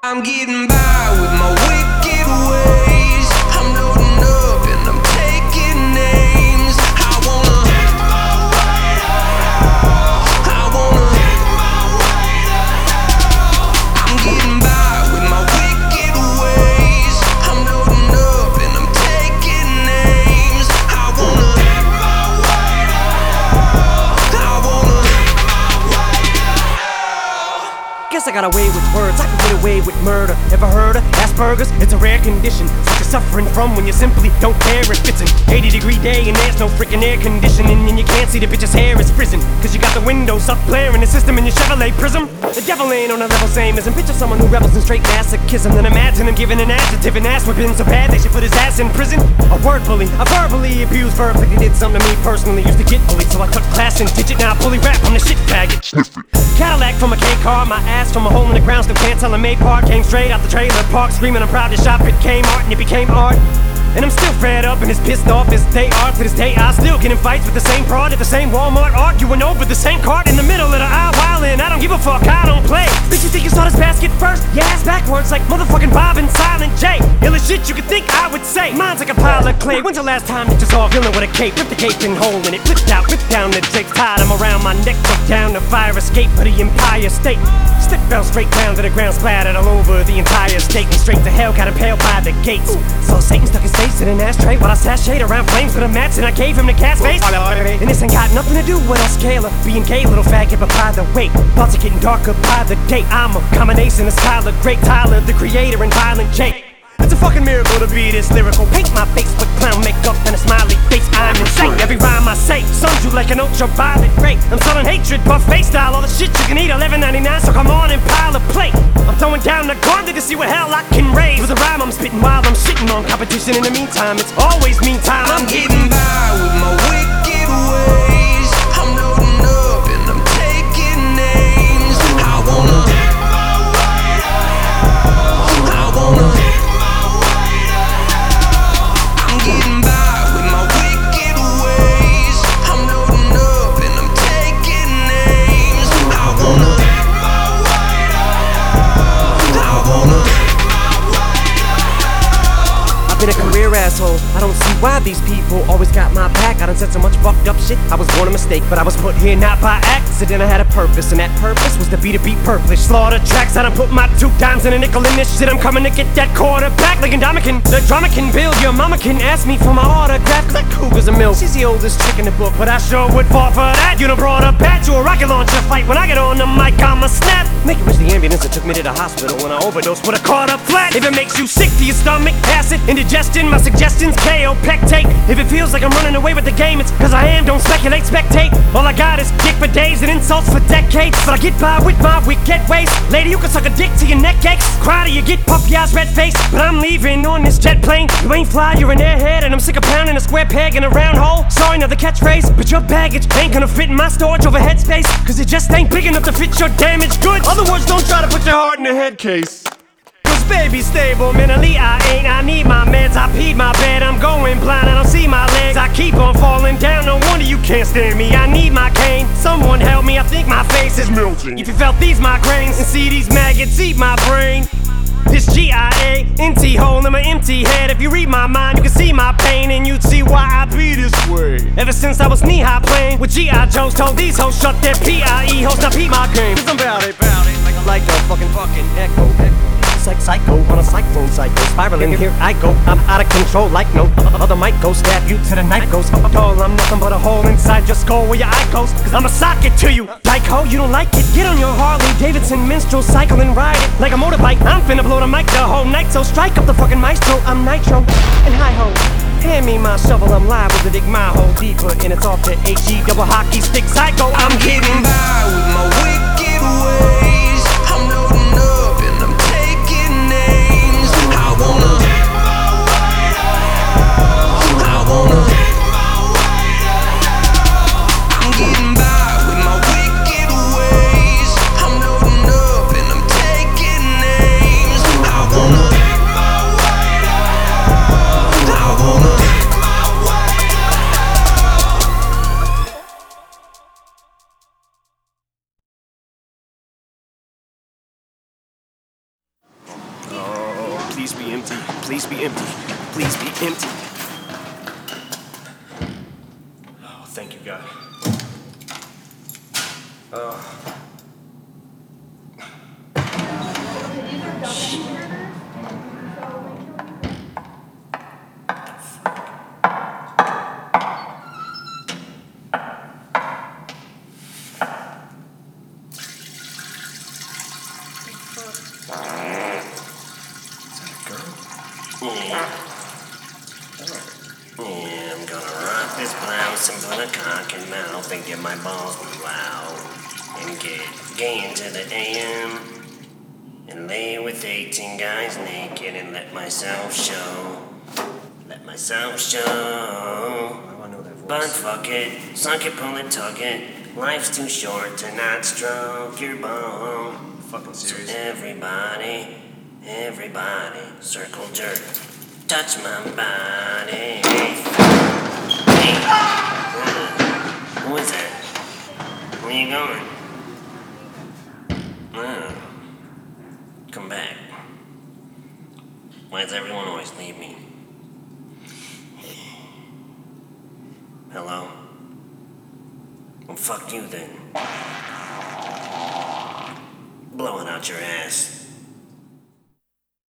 I'm getting by with my wicked ways. I'm loading up and I'm taking names. I wanna take my way to hell. I wanna take my way to hell. I'm getting by with my wicked ways. I'm loading up and I'm taking names. I wanna take my way to hell. I wanna take my way to hell. Guess I got away with words, I can get away with murder. Ever heard of Asperger's? It's a rare condition, such you're suffering from when you simply don't care if it's an 80-degree day and there's no freaking air conditioning, and you can't see the bitch's hair is frizzing, cause you got the windows up blaring the system in your Chevrolet Prism. The devil ain't on a level same as, and picture someone who rebels in straight masochism, then imagine him giving an adjective and ass whipping so bad they should put his ass in prison. A word bully, a verbally abused verbs like they did something to me personally. Used to get bullied, so I cut class and digit, now I bully rap, I'm the shit faggot. Cadillac from a K car, my ass from a hole in the ground, still can't tell a May part. Came straight out the trailer park, screaming I'm proud to shop at Kmart, and it became art. And I'm still fed up and as pissed off as they are. To this day I still get in fights with the same broad at the same Walmart, arguing over the same cart in the middle of the aisle, wildin'. I don't give a fuck, I don't play. Bitch, you think you saw this basket first? Yeah, ass backwards like motherfucking Bob and Silent J. Ill as shit you could think I would say. Mine's like a pile of clay. When's the last time you just all feeling with a cape? Ripped the cape and hole in it, flipped out, ripped down the drapes, tied them around my neck, took down the fire escape of the Empire State. Slip fell straight down to the ground, splattered all over the entire state, and straight to hell, got impaled by the gates. So Satan stuck his face in an ashtray while I sashayed around flames with a match, and I gave him the cat's face. And this ain't got nothing to do with a scalar being gay, little faggot, but by the way, thoughts are getting darker by the day. I'm a combination of Skylar, Great Tyler, the creator, and Violent J. It's a fucking miracle to be this lyrical. Paint my face with clown makeup and a smiley face. I'm insane. Every rhyme I say suns you like an ultraviolet ray. I'm selling hatred, buffet style, all the shit you can eat, $11.99. So come on and pile a plate. I'm throwing down the gauntlet to see what hell I can raise. With a rhyme I'm spitting while I'm shitting on competition. In the meantime, it's always meantime. I'm getting by with my wicked ways. I'm loading up and I'm taking names. I wanna take my way to hell. I wanna take my way to hell. I'm getting by with my wicked ways. I'm loading up and I'm taking names. I wanna take my way to hell. I wanna take my way to hell. I've been a career asshole, I don't see why these people always got my back. I done said so much fucked up shit, I was born a mistake, but I was put here not by accident. I had a purpose, and that purpose was to be purplish. Slaughter tracks, I done put my 2 dimes and a nickel in this shit. I'm coming to get that quarterback like Indomitian. The drama can build, your mama can ask me for my autograph, cause that cougar's a milk. She's the oldest chick in the book, but I sure would fall for that. You done brought a bat to a rocket launcher fight. When I get on the mic, I'ma snap. Make it wish the ambulance that took me to the hospital when I overdosed would've caught up flat. If it makes you sick to your stomach, acid, indigestion, my suggestions, KO, pectate. If it feels like I'm running away with the game, it's cause I am, don't speculate, spectate. All I got is dick for days and insults for decades, but I get by with my wicked ways. Lady, you can suck a dick till your neck aches. Cry till you get puffy eyes, red face. But I'm leaving on this jet plane. You ain't fly, you're an airhead, and I'm sick of pounding a square peg in a round hole. Sorry, another catchphrase, but your baggage ain't gonna fit in my storage over headspace, cause it just ain't big enough to fit your damaged goods. Other words, don't try to put your heart in a head case. Cause baby stable, mentally I ain't. I need my meds, I peed my bed. I'm going blind, I don't see my legs. I keep on falling down, no wonder you can't stand me. I need my cane, someone help me, I think my face is melting. If you felt these migraines and see these maggots eat my brain, this GIA-NT hole in my empty head. If you read my mind, you can see my pain, and you'd see why I be this way. Ever since I was knee-high playing with G.I. Joes, told these hoes shut their P.I.E. hoes, now peep my game. Cause I'm bout it, like a fucking echo. It's like psycho on a cyclone cycle, spiraling here I go. I'm out of control like no other might go. Stab you to the night goes. Dog, I'm nothing but a hole inside your skull where your eye goes. Cause I'ma sock it to you. Dyke-ho, you don't like it? Get on your Harley Davidson minstrel, cycle and ride it like a motorbike. I'm finna blow the mic the whole night, so strike up the fucking maestro. I'm Nitro and hi-ho. Hand me my shovel, I'm liable to dig my hole deeper, and it's off the HE double hockey stick psycho. I'm getting by with my wicked ways. I'm loading up and I'm taking names. I wanna take my way to hell. I wanna take my way to hell. I'm getting by with my wicked ways. I'm loading up and I'm taking names. I wanna take my way to hell. I wanna Please be empty. Please be empty. Please be empty. Oh, thank you, God. Yeah, I'm gonna rock this blouse and put a cock in mouth and get my balls loud and get gay into the AM and lay with 18 guys naked and let myself show. Let myself show. How do I know that voice? But fuck it, suck it, pull it, tug it. Life's too short to not stroke your bone. Fucking So serious. everybody, circle jerk, touch my body. Hey, who is that? Where you going? Oh, come back. Why does everyone always leave me? Hello? Well, fuck you then. Blowing out your ass.